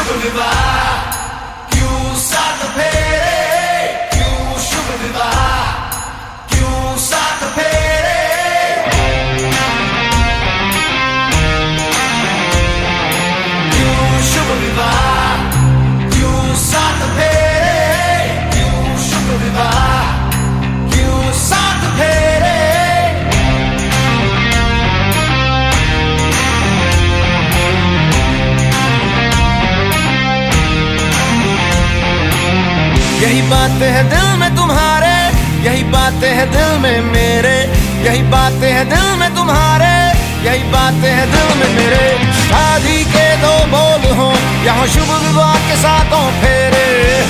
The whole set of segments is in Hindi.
यही बातें हैं दिल में तुम्हारे, यही बातें हैं दिल में मेरे, यही बातें हैं दिल में तुम्हारे, यही बातें हैं दिल में मेरे। शादी के दो बोल हों यहाँ शुभ विवाह के साथों फेरे,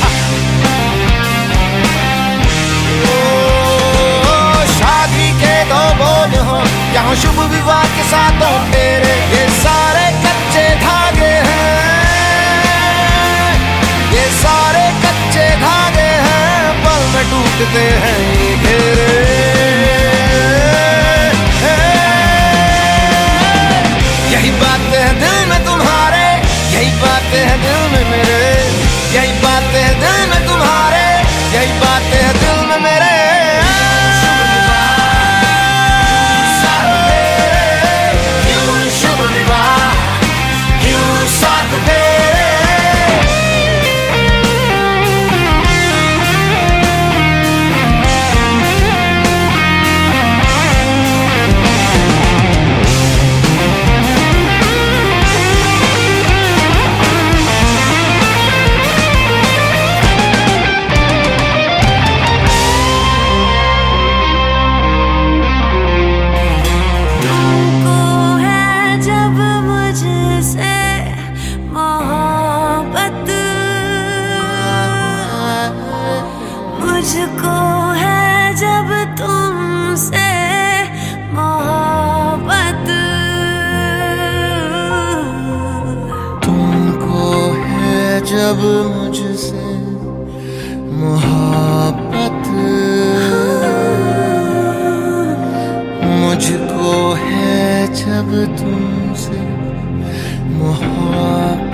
शादी के दो बोल हों यहाँ शुभ विवाह के साथों फेरे। ये सारे कच्चे धागे हैं, ये सारे कच्चे धागे हैं, पल में टूटते हैं ये घेरे। यही बातें हैं दिल में तुम्हारे, यही बातें हैं दिल में मेरे, यही बातें हैं दिल में तुम्हारे, यही बातें हैं दिल में मेरे। मुझको है जब तुमसे मोहब्बत, तुमको है जब मुझसे मोहब्बत, मुझको है जब तुमसे मोहब्बत।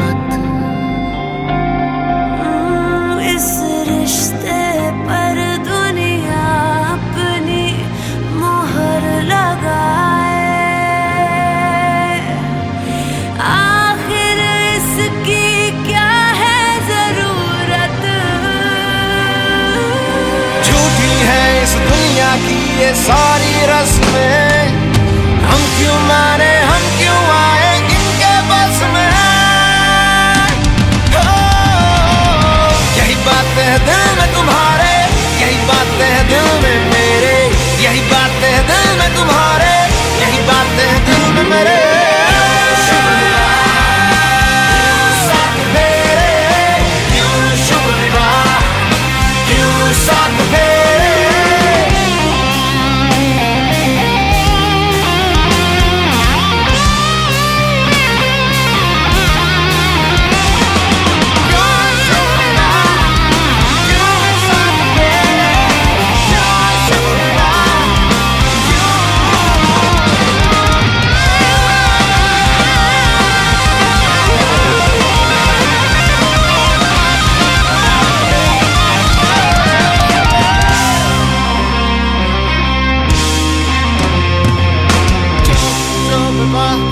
इस रिश्ते पर दुनिया अपनी मोहर लगाए, आखिर इसकी क्या है जरूरत। झूठी है इस दुनिया की ये सारी रस्में, हम क्यों माने हम क्यों आए इनके बस में। यही बातें हैं दिल में तुम्हारे, यही बातें हैं दिल में मेरे, यही बातें हैं दिल में तुम्हारे, यही बातें हैं दिल में मेरे। साथ मेरे क्यों शुभ विवाह, क्यों साथ मेरे। Bye.